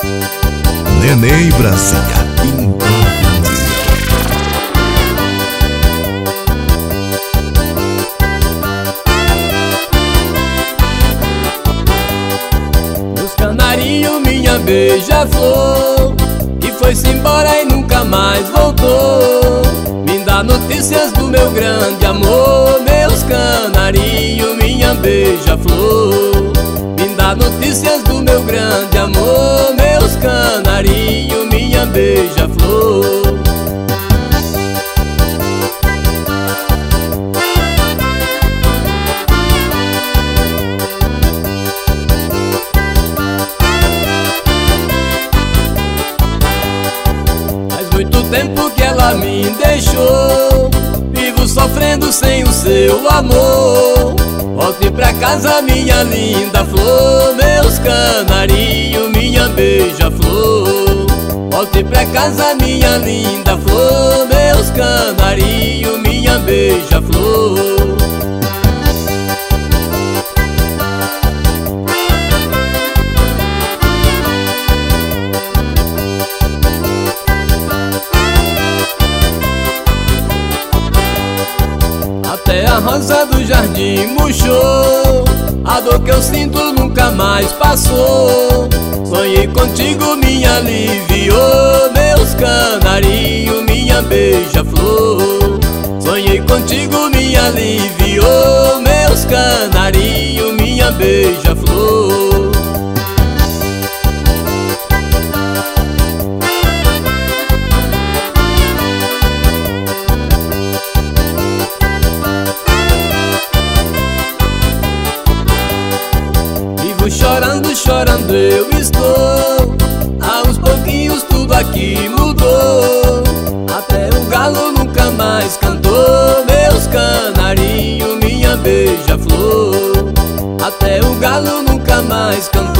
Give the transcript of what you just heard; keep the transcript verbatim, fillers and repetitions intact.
Nenê Brasília. Meus canarinhos, minha beija-flor, que foi-se embora e nunca mais voltou. Me dá notícias do meu grande amor, meus canarinhos, minha beija-flor. Me dá notícias do meu grande amor, meus canarinhos, minha beija-flor. Faz muito tempo que ela me deixou, vivo sofrendo sem o seu amor. Volte pra casa, minha linda flor, meus canarinhos, minha beija-flor. Volte pra casa, minha linda flor, meus canarinhos, minha beija-flor. Até a rosa do jardim murchou, a dor que eu sinto nunca mais passou. Sonhei contigo, me aliviou, meus canarinhos, minha beija-flor. Sonhei contigo, me aliviou, meus canarinhos, minha beija-flor. Chorando, chorando eu estou, aos pouquinhos tudo aqui mudou. Até o galo nunca mais cantou, meus canarinhos, minha beija-flor. Até o galo nunca mais cantou.